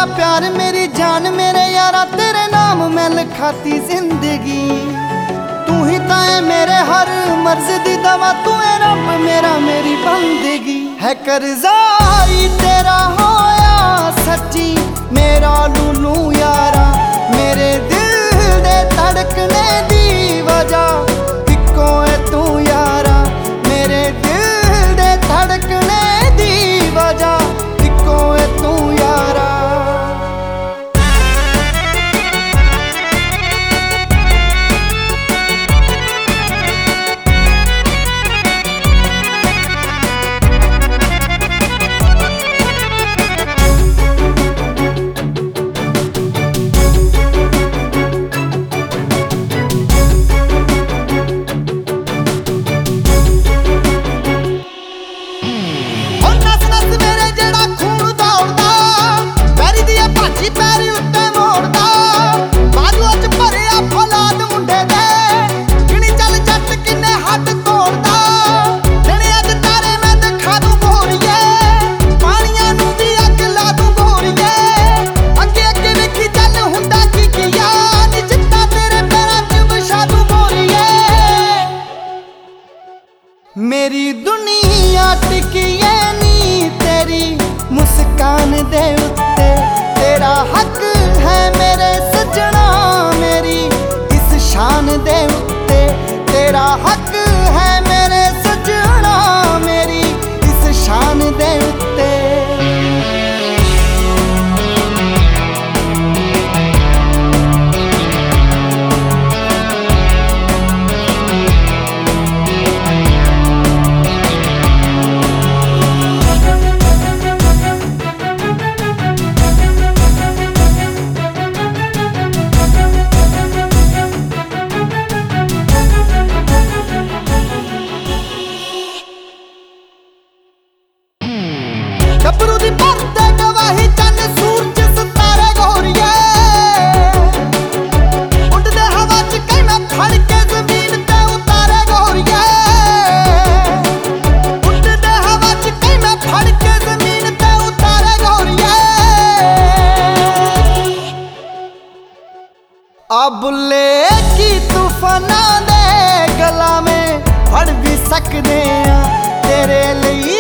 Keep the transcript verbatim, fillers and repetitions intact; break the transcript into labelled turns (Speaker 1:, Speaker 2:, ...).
Speaker 1: तेरा प्यार मेरी जान मेरे यारा, तेरे नाम मैं लिखाती जिंदगी। तू ही ताए मेरे हर मर्ज दी दवा, तू है रब मेरा मेरी बंदगी। है करजाई तेरा होया सच्ची मेरा लूलू यारा, मेरे दिल दे धड़कने दी वजह इक्को है तू यारा, मेरे दिल दे धड़कने दी वजह इक्को है तू यारा। मेरी दुनिया टिकी है नी तेरी मुस्कान दे उत्ते, तेरा हक है मेरे सजना मेरी इस शान दे उत्ते, तेरा हक है मेरे सजना मेरी इस शान दे उत्ते। गबरू दी भरते गवाही चन सूरज सितारे गोरिए, उड़दे हवा च कई मैं फड़ के जमीन ते उतारे गोरिए, उड़दे हवा च कई मैं फड़ के जमीन ते उतारे गोरिए। आ बुल्ले की तूफाना दे गला में फड़ भी सकदे आ, तेरे लिए